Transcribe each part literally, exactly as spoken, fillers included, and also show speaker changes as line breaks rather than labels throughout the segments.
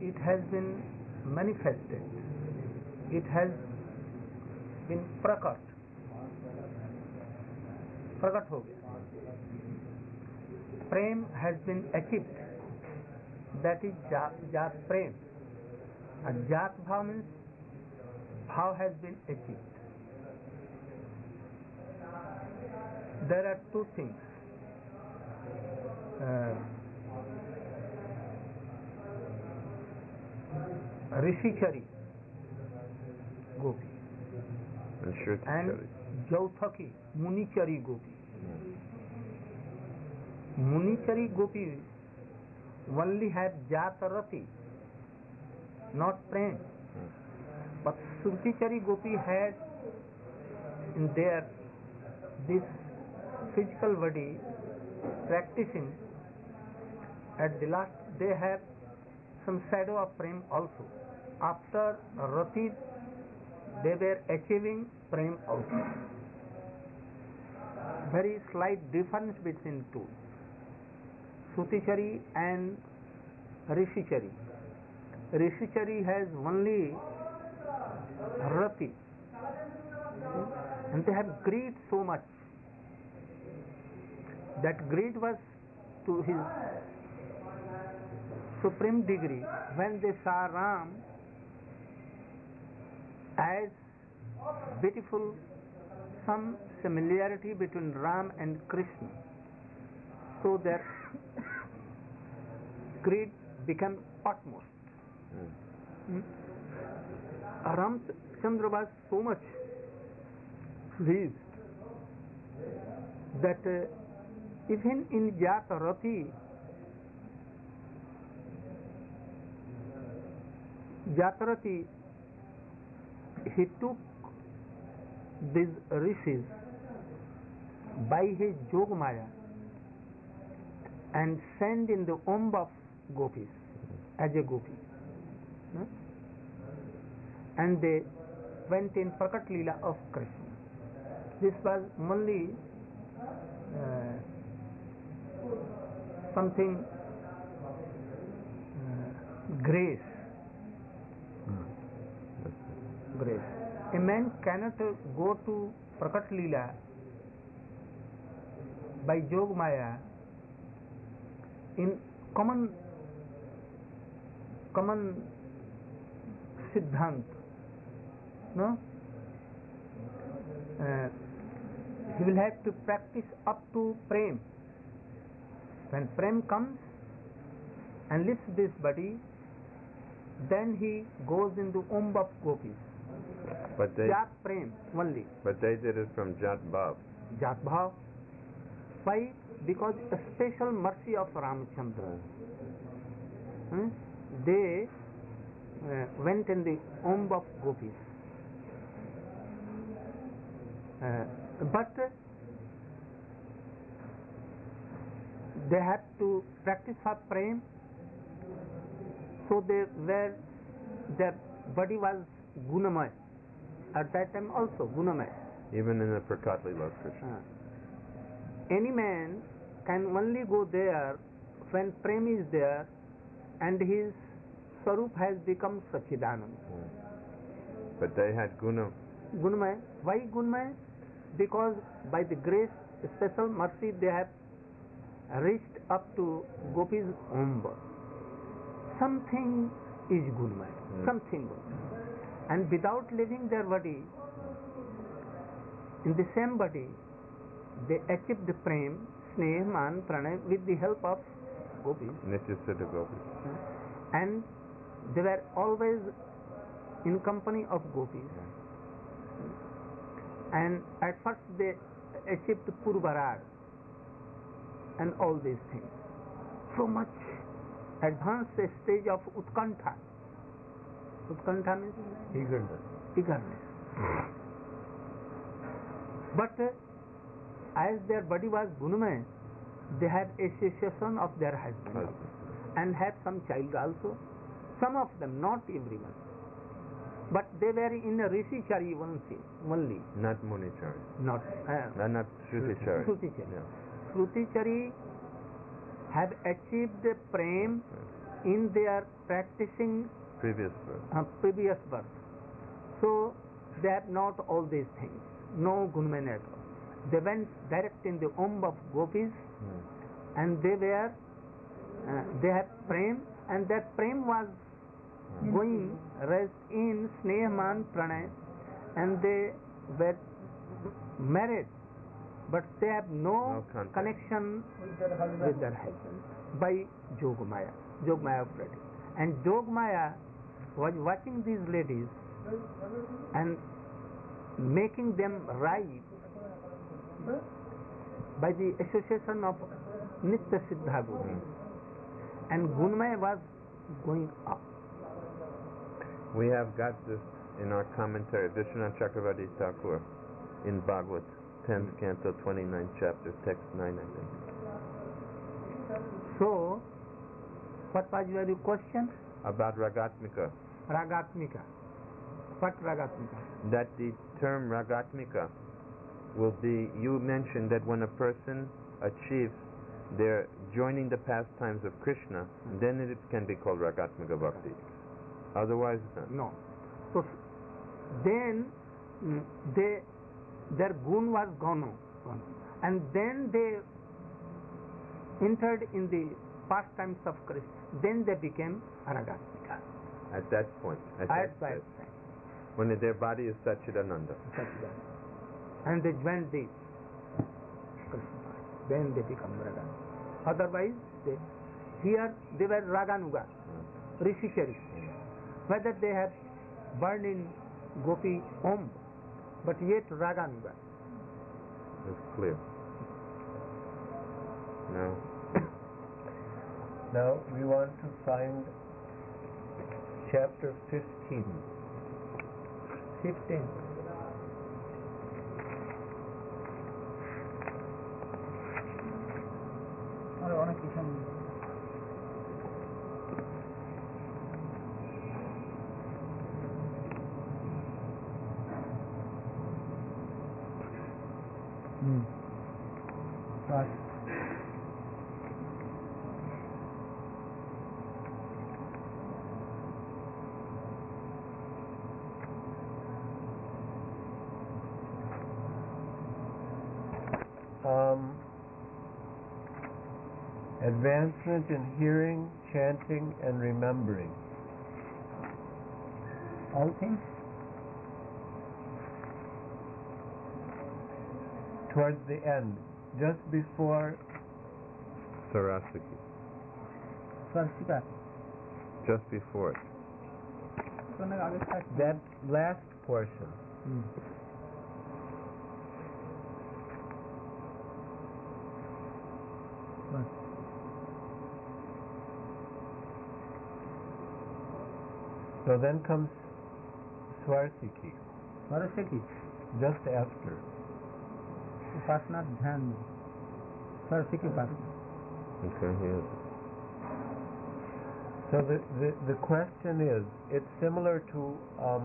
it has been manifested, it has been prakat, prakat ho gaya. Prem has been achieved, that is jat, jat prem. And jat bhav means bhav has been achieved. There are two things. Uh, Rishikari Gopi
and Shruti
Jauthaki Munichari Gopi. Munichari Gopi only have Jatarati, not Prem. Hmm. But Srutichari Gopi had in their this physical body practicing. At the last they have some shadow of Prem also. After Rati they were achieving Prem also. Very slight difference between two, Srutichari and Rishichari. Rishichari has only Rati, and they have greed so much. That greed was to his supreme degree when they saw Ram as beautiful, some similarity between Ram and Krishna. So their greed became utmost. Mm. Ramchandra was so much pleased that uh, even in Jatarati, Jatarati, he took these rishis by his Jogmaya and sent in the womb of gopis as a gopi. No? And they went in Prakat Leela of Krishna. This was only uh, something uh, grace. Grace. A man cannot go to Prakat Leela by Jog Maya in common common Siddhant. No? Uh, he will have to practice up to Prem. When Prem comes and lifts this body, then he goes into womb of gopis.
But they,
Jat Prem only.
But they did it from Jat Bhav.
Jat Bhav. Why? Because a special mercy of Ramchandra. Hmm? They uh, went in the womb of gopis. Uh, but uh, they had to practice for Prem, so they were, their body was Gunamay. At that time also Gunamay.
Even in the Prakat Leela of Krishna.
Uh, any man can only go there when Prem is there and his Swarup has become Sachidanand.
Hmm. But they had Guna.
Gunamay. Why Gunamay? Because by the grace, special mercy, they have reached up to Gopi's womb. Something is Gunamay. Hmm. Something good. And without leaving their body, in the same body, they achieved the Prem, Sneh, Man, Pranay with the help of Gopis.
Nityasiddha Gopis.
And they were always in company of Gopis. And at first they achieved Purvarad and all these things. So much advanced stage of Utkantha. Utkantha means
eagerness.
eagerness. But uh, as their body was Gunamay, they had association of their husband also, and had some child also. Some of them, not everyone. But they were in a Rishichari only.
Not Munichari.
Not, uh,
no, not Srutichari.
Srutichari.
No.
Srutichari have achieved Prem in their practicing
Previous birth.
uh, previous birth. So they have not all these things, no gunmen at all. They went direct in the womb of gopis,
Hmm.
and they were uh, they had prem, and that prem was
Hmm.
going rest in Snehman Pranay, and they were married, but they have no,
No contact.
connection
with their husband.
with their husband by Jogmaya, Jogmaya of practice. And Jogmaya was watching these ladies and making them rise by the association of Nitya Siddha Gopis. And Gunmaya was going up.
We have got this in our commentary, Vishwanath Chakravarti Thakur, in Bhagavad, tenth canto, twenty-ninth chapter, text nine, I think.
So, what was your question?
About Ragatmika.
Ragatmika. What Ragatmika?
That the term Ragatmika will be, you mentioned that when a person achieves their joining the pastimes of Krishna, then it can be called Ragatmika Bhakti. Otherwise, no.
No. So, then mm, they, their gun was gone, gone. And then they entered in the pastimes of Krishna. Then they became Ragatmika.
At that point. At,
At
that
that
stage.
time.
When their body is Satchidananda.
And they joined the Krishna. Then they become Raga. Otherwise, they, here they were Raganuga, Rishikesh. Whether they have burned in Gopi Om, but yet Raganuga.
It's clear. No.
Now we want to find chapter fifteen.
fifteen.
আর অনেক কিছু নেই।
Hmm.
Right.
Um, advancement in hearing, chanting, and remembering.
All things.
Towards the end, just before
Sarasvati.
স্পর্শিকা
Just before it.
অনেক আগে থাকে।
that last portion.
Hmm.
So then comes Swarsiki,
Saraswati,
just after.
Upasana Dhyan. Saraswati Upasana.
Okay, yes.
So the, the, the question is, it's similar to um,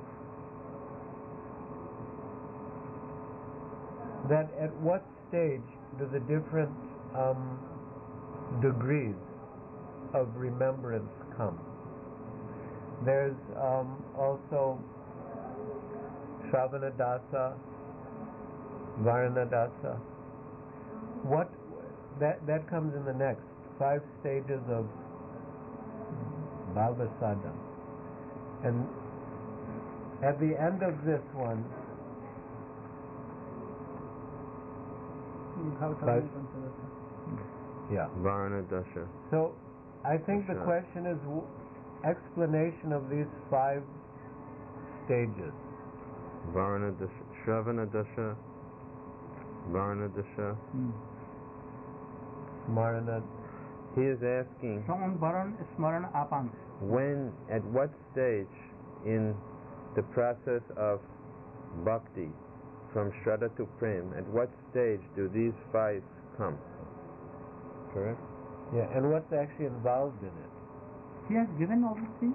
that at what stage do the different um, degrees of remembrance come? There's um, also Shravanadasa, Varanadasa. What that that comes in the next five stages of Bhavasada. And at the end of this one, Five. yeah.
Varana Dasha.
So I think the
Sure.
question is w- explanation of these five stages.
Varana Dasha. Shravana Dasha. Varana Dasha.
Smarana.
He is asking
Shravan, Varan, Smaran, Apan.
when, at what stage in the process of bhakti, from Shraddha to Prem, at what stage do these five come? Correct?
Yeah, and what's actually involved in it?
He has given all these things.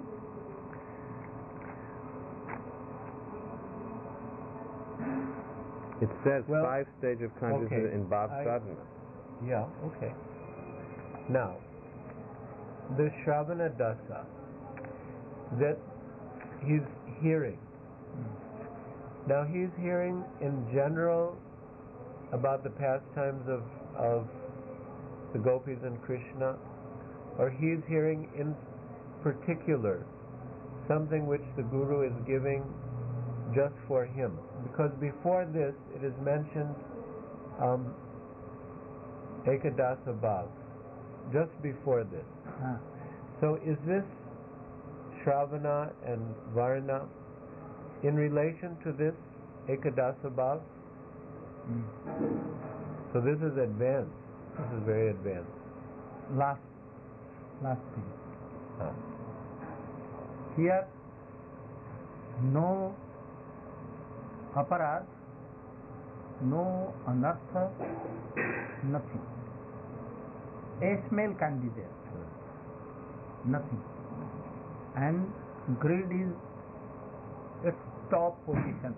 It says
Well,
five stage of consciousness
okay,
in Bhav
I-
Sadhana.
Yeah, okay. Now, the Shravana Dasa that he's hearing. Now he's hearing in general about the pastimes of, of the gopis and Krishna, or he's hearing in particular something which the Guru is giving just for him. Because before this it is mentioned um, Ekadasa Bhav, just before this.
Ah.
So is this Shravana and Varna in relation to this Ekadasa Bhav?
Mm.
So this is advanced. This is very advanced.
Last, last thing.
Ah.
Here, no aparad, no anartha, nothing. A smell can be there, nothing. And greed is its top position.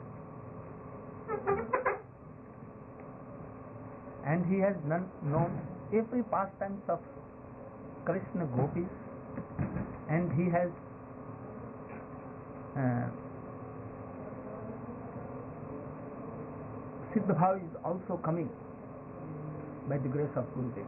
And he has none, known every pastimes of Krishna gopis, and he has uh, Siddha Bhav is also coming by the grace of Gurudev.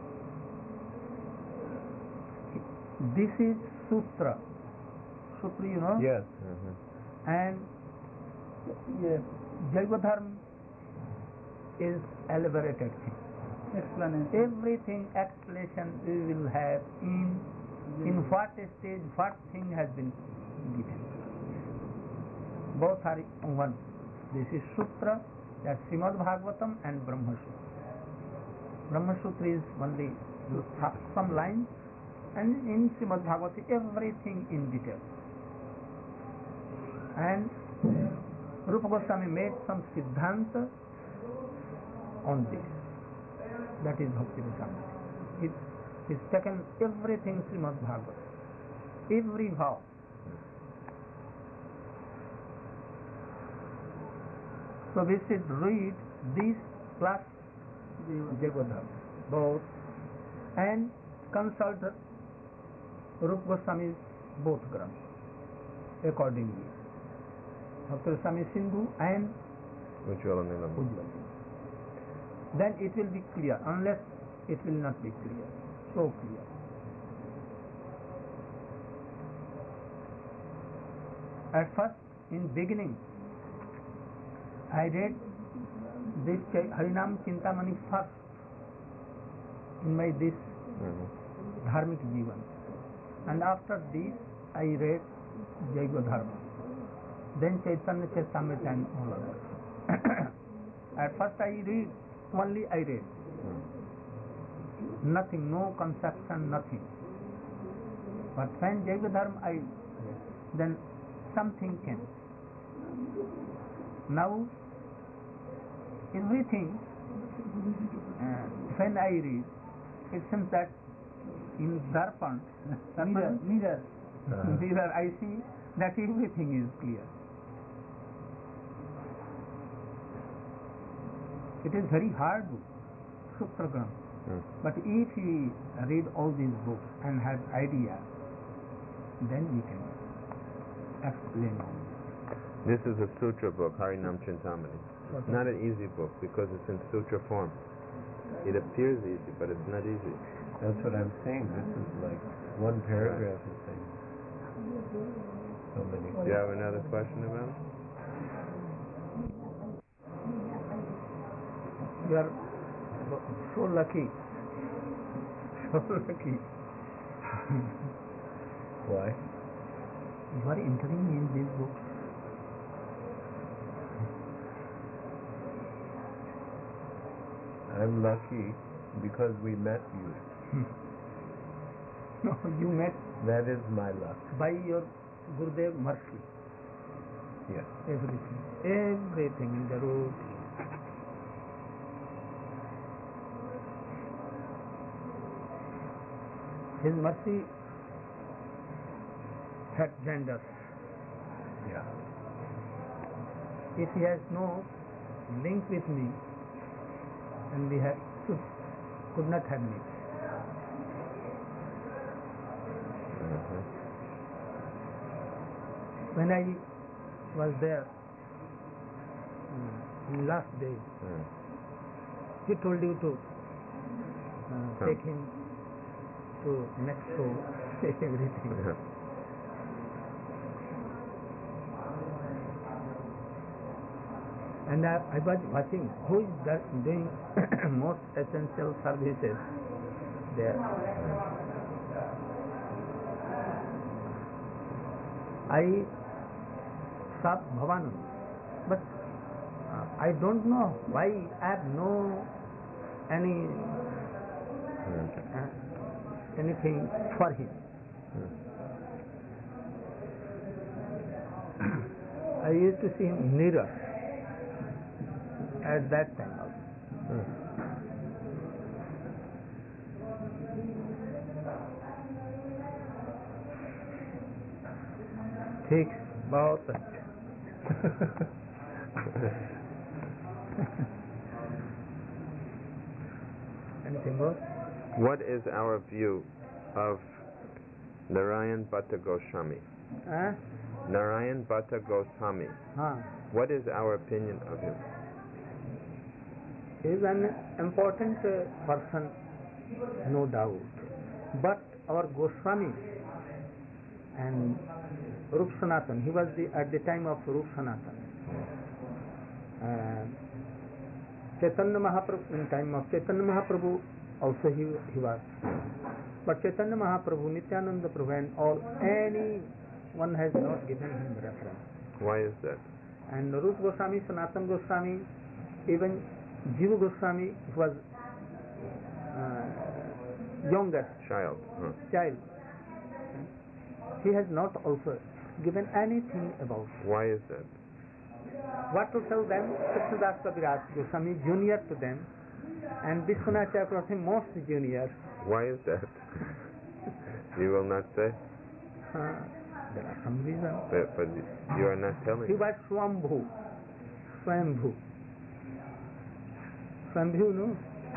This is Sutra. Sutra, you know?
Yes.
Mm-hmm.
And yeah, Jaiva Dharma is elaborated thing.
Explanation.
Everything explanation we will have in in what stage what thing has been given. Both are one. This is Sutra, that's Srimad Bhagavatam and Brahma Sutra. Brahma Sutra is only some lines, and in Srimad Bhagavatam everything in detail. And Rupa Goswami made some Siddhanta on this. That is Bhakti Rasamrita. It is taken everything Srimad Bhagavatam, every vow. So we should read this plus Jagodham, both, and consult Rupa Goswami's both Granthas accordingly. Bhakti Rasami Sindhu and
Ujjvala Nilam.
Ujjvala. Then it will be clear, unless it will not be clear. So clear. At first, in beginning, I read this Harinam Chintamani first in my this
Mm-hmm.
Dharmic Jivan. And after this, I read Jaiva Dharma. Then Chaitanya Charitamrita and all others. At first I read, only I read. Nothing, no conception, nothing. But when Jaiva Dharma I, then something came. Now, everything, uh, when I read, it seems that in Darpan,
Mirror, mirror.
Uh-huh.
mirror, I see that everything is clear. It is very hard book, Sutra Granth.
Mm.
But if we read all these books and have idea, then we can explain all.
This is a sutra book, Harinam Chintamani. It's not an easy book because it's in sutra form. It appears easy, but it's not easy.
That's what I'm saying. This is like one paragraph is saying so many.
Do you have another question about it?
You are so lucky. So lucky.
Why?
You are entering in these books.
I'm lucky because we met you.
No, you met
That is my luck.
by your Gurudev mercy.
Yes.
Everything. Everything in the road. His mercy had joined us.
Yeah.
If he has no link with me, then we have, should, could not have met. When I was there mm, in last day,
Mm.
he told you to uh,
Come.
take him to next show, everything.
Yeah.
And I, I was watching who is that doing most essential services there. I saw Bhavanand, but uh, I don't know why I have no any
Mm.
uh, anything for him. I used to see him nearer at that time also.
Mm.
ठीक बहुत अच्छा anything more?
What is our view of Narayan Bhatta Goswami?
Huh?
Narayan Bhatta Goswami.
Huh.
What is our opinion of him?
He is an important uh, person, no doubt. But our Goswami and Rup Sanatan, he was the, at the time of Rup Sanatan. Uh, Chaitanya Mahaprabhu, in time of Chaitanya Mahaprabhu, also he, he was. But Chaitanya Mahaprabhu, Nityananda Prabhu, and all, any one has not given him reference.
Why is that?
And Rup Goswami, Sanatan Goswami, even Jiva Goswami was uh, youngest
Child. Huh.
child. He has not also given anything about it.
Why is that?
What to tell them? Krishnadas Kaviraj Goswami junior to them, and Vishwanath Chakravarti most junior.
Why is that? You will not say?
Uh, there are some reasons.
But, but you are not telling.
He was Swambhu. Swambhu. Swambhu, no?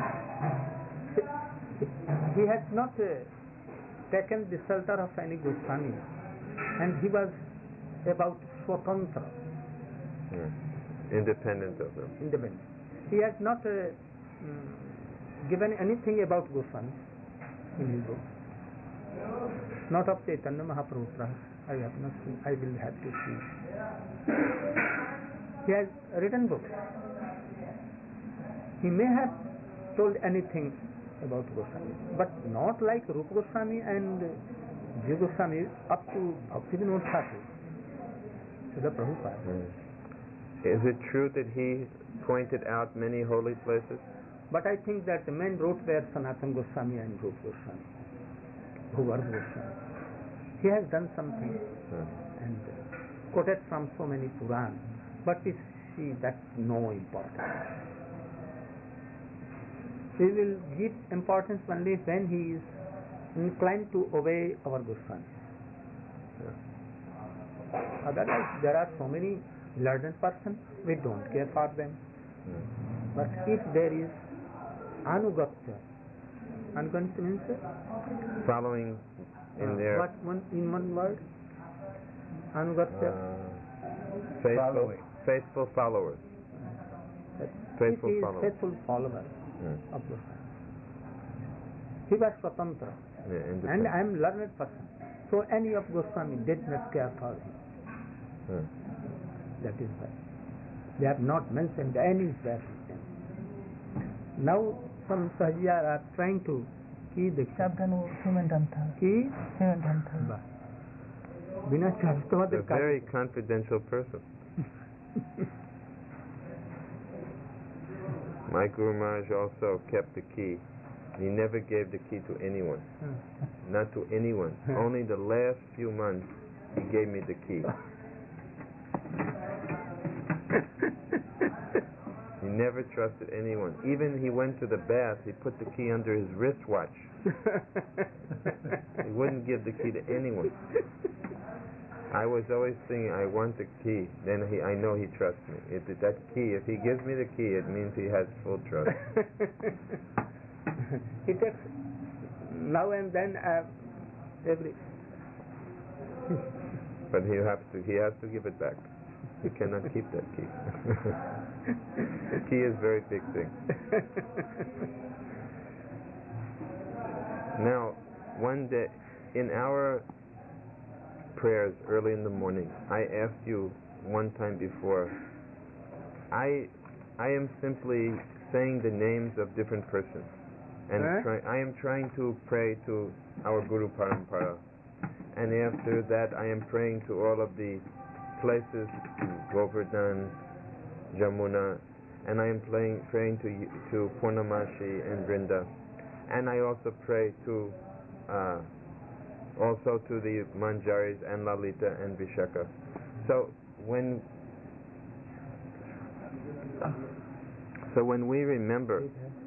He has not uh, taken the shelter of any Goswami, and he was about Swatantra,
Hmm. Independent of them.
independent. He has not uh, mm, given anything about Goswami in his book. Not of Chaitanya Mahaprabhu. I have not seen. I will have to see. He has written books. He may have told anything about Goswami, but not like Rupa Goswami and Jiva Goswami up to Bhaktivinoda Thakur, Srila Prabhupada.
Hmm. Is it true that he pointed out many holy places?
But I think that the men wrote there Sanatana Goswami and Rupa Goswami, Bhugarbha Goswami. He has done something
Hmm.
and uh, quoted from so many Purana, but we see that's no importance. We will give importance only when he is inclined to obey our Goswami.
Yeah.
Otherwise, there are so many learned persons, we don't care for them.
Hmm.
But if there is anugatya, anugatya means
Following in
uh,
their
what one in one word? Anugatya.
uh, faithful,
Following.
faithful followers. faithful
he is
follower.
faithful follower
Hmm.
of Goswami. He was Swatantra,
Yeah,
and
independent.
I am learned person. So any of Goswami did not care for him.
Hmm.
That is why they have not mentioned any verse with them. Now some Sahajiyar are trying to की देखिए
सावधान वो cement हम था
कि
cement हम था
बा- बिना चाबी तो
A
मत काट
very confidential person. My Guru Maharaj also kept the key. He never gave the key to anyone. Not to anyone. Only the last few months he gave me the key. He never trusted anyone. Even he went to the bath, he put the key under his wristwatch. He wouldn't give the key to anyone. I was always thinking, I want the key. Then he, I know he trusts me. If it- that key, if he gives me the key, it means he has full trust.
He takes now and then uh, every
But he has to he has to give it back. You cannot keep that key. The key is a very big thing. Now, one day in our prayers early in the morning, I asked you one time before. I I am simply saying the names of different persons, and
Huh?
try, I am trying to pray to our Guru Parampara, and after that I am praying to all of the places, Govardhan, Jamuna, and I am playing, praying to y- to Purnamashi and Vrinda, and I also pray to uh, also to the Manjaris and Lalita and Vishaka. So when so when we remember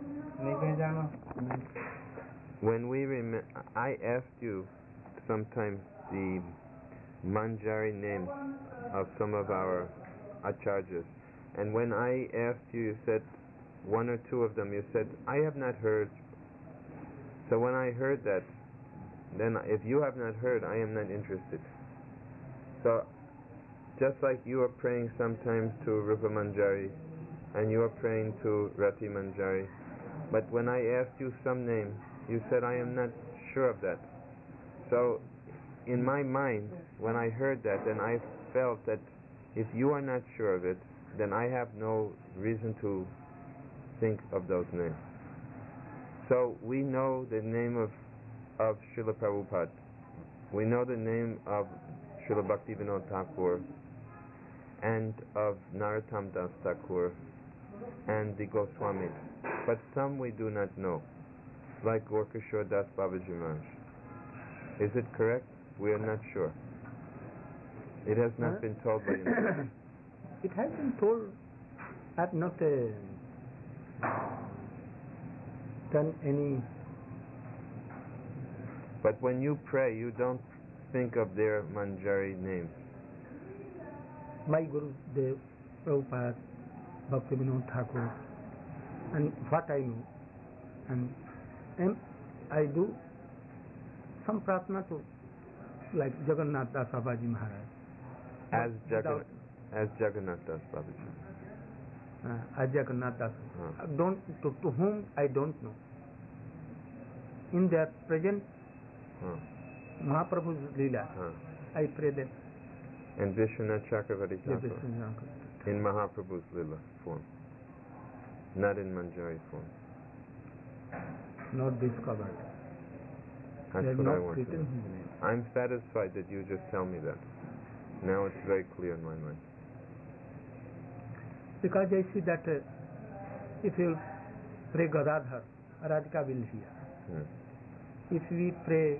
when we rem- I asked you sometimes the Manjari names of some of our acharyas, and when I asked you, you said one or two of them, you said, I have not heard. So when I heard that, then if you have not heard, I am not interested. So just like you are praying sometimes to Rupa Manjari, and you are praying to Rati Manjari, but when I asked you some name, you said, I am not sure of that. So in my mind, when I heard that, then I felt that if you are not sure of it, then I have no reason to think of those names. So we know the name of, of Srila Prabhupada. We know the name of Srila Bhaktivinoda Thakur and of Narottam Das Thakur and the Goswamis. But some we do not know, like Gorkashore Das Babaji Maharaj. Is it correct? We are not sure. It has not
Huh?
been told by you.
It has been told. I have not uh, done any.
But when you pray, you don't think of their Manjari names.
My Guru Dev, Prabhupada, Bhaktivinoda Thakur, and what I know, and, and I do some prarthana to, like Jagannath Das Babaji Maharaj.
As
Without-
Jagannath, as Jagannath Das Babaji.
uh, as Jagannath Das.
Huh.
Don't to, to whom I don't know. In their present
Huh.
Mahaprabhu's Leela,
Huh.
I pray that
And Vishwanath Chakravarti
they
Thakur.
will
In Mahaprabhu's Lila form, not in Manjari form.
not discovered.
That's
They have
what I
not
want to
written
know.
his name.
I'm satisfied that you just tell me that. Now it's very clear in my mind.
Because I see that uh, if you pray Gadadhar, Radhika will hear.
Hmm.
If we pray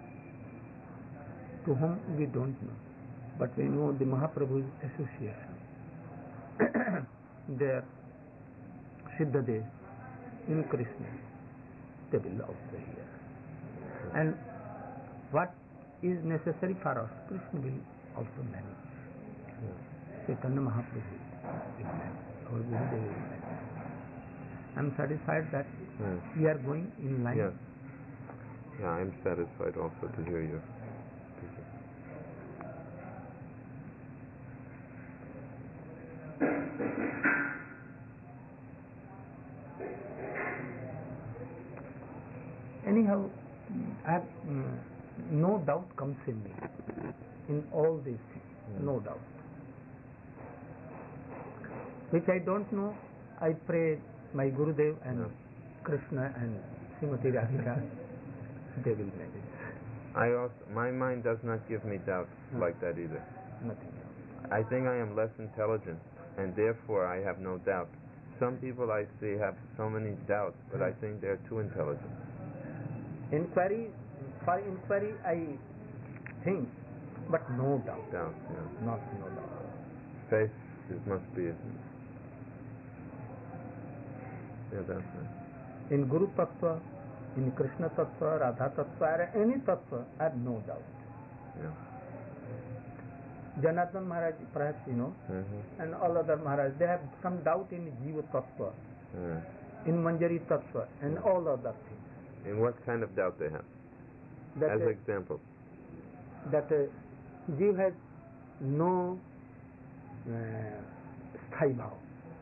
to whom we don't know, but we know the Mahaprabhu's association, their Siddhadev in Krishna, they will also hear. And what is necessary for us, Krishna will also manage. Chaitanya Mahaprabhu will manage, our Gurudev will manage. I am satisfied that
Hmm.
we are going in line.
Yes. Yeah, I'm satisfied also to hear you.
Anyhow, I have, mm, no doubt comes in me in all these things,
Hmm.
no doubt. Which I don't know, I pray my Gurudev and
Yeah.
Krishna and Srimati Radhika, they will manage.
I also, my mind does not give me doubts
Hmm.
like that either.
Nothing else.
I think I am less intelligent, and therefore I have no doubt. Some people I see have so many doubts, but I think they're too intelligent.
Inquiry, for inquiry I think, but no doubt.
Doubts, yeah.
Not no doubt.
Faith is, must be. Yeah, that's it.
In Guru Tattva, in Krishna Tattva, Radha Tattva, or any Tattva, I have no doubt.
Yeah.
Janardhan Maharaj, perhaps you know,
Mm-hmm.
and all other Maharaj, they have some doubt in Jiva Tattva,
Yeah.
in Manjari Tattva, and all other things.
In what kind of doubt they have?
That,
As
uh,
example.
that uh, Jeev has no uh, sthai bhav.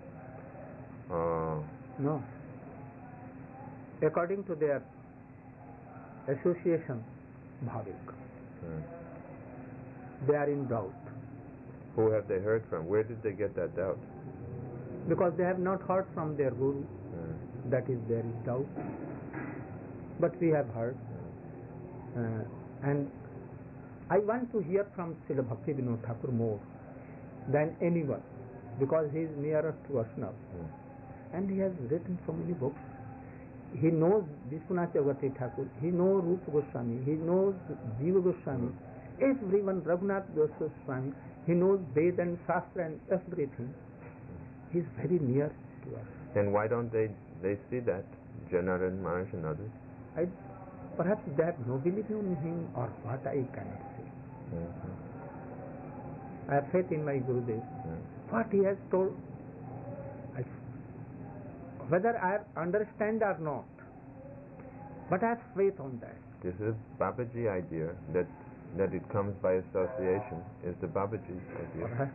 Oh.
No. According to their association, bhavik,
Hmm.
they are in doubt
Who have they heard from? Where did they get that doubt?
because they have not heard from their guru.
Hmm.
That is, there is doubt. But we have heard, uh, and I want to hear from Srila Bhakti Vinod Thakur more than anyone because he is nearest to us now,
Hmm.
and he has written so many books. He knows Vishwanath Chakravarti Thakur, he knows Rupa Goswami, he knows Jiva Goswami, everyone, Raghunath Goswami, he knows Ved and Shastra and everything. He is very near to us.
And why don't they they see that? Janardhan Maharaj and others?
I, perhaps they have no belief in him or what, I cannot say.
Hmm.
I have faith in my Gurudev.
Hmm.
What he has told, I, whether I understand or not, but I have faith on that.
This is Babaji idea that that it comes by association is the Babaji's idea.
Perhaps.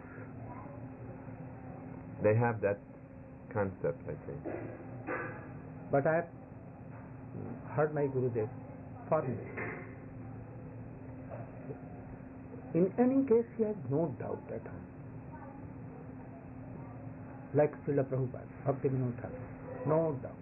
They have that concept, I think.
But I have heard my Gurudev for me. In any case, he has no doubt at all. Like Srila Prabhupada, Bhakti Vinod Thakur, no doubt.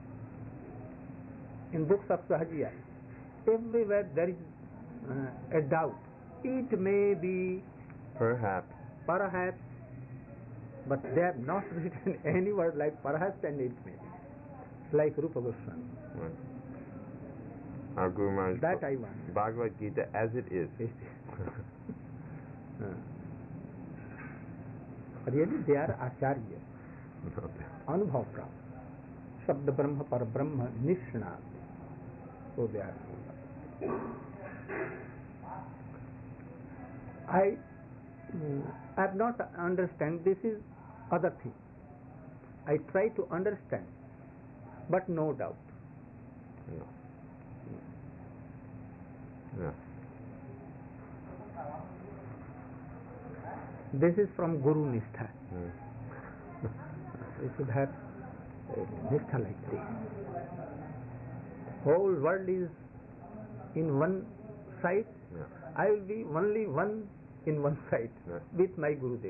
In books of Sahajiya, everywhere there is uh, a doubt. It may be,
Perhaps.
perhaps, but they have not written any word like perhaps and it may be. Like Rupa Goswami.
Right. Our Guru Maharaj
That I want.
Bhagavad Gita as it is.
Uh, really, they are Acharya. Anubhav Prabhu. Shabda Brahma Par Brahma Nishnat. So they are. I mm, I have not understand. This is other thing. I try to understand, but no doubt.
No. No.
This is from Guru Nishtha.
Mm.
We should have uh, Nishtha like this. Whole world is in one side.
Yeah.
I will be only one in one side
Yeah.
with my Gurudev.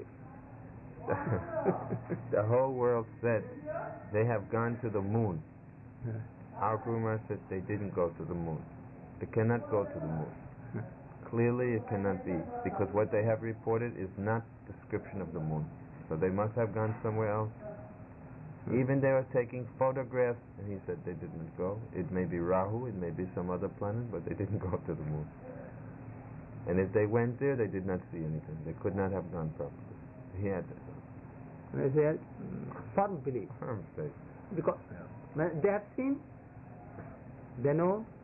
The whole world said they have gone to the moon.
Yeah.
Our Guru Maharaj said they didn't go to the moon. They cannot go to the moon. Clearly it cannot be, because what they have reported is not description of the moon. So they must have gone somewhere else. Even they were taking photographs, and he said they didn't go. It may be Rahu, it may be some other planet, but they didn't go to the moon. And if they went there, they did not see anything. They could not have gone properly. He had to.
They are firm belief
Firm faith.
because when they have seen, they know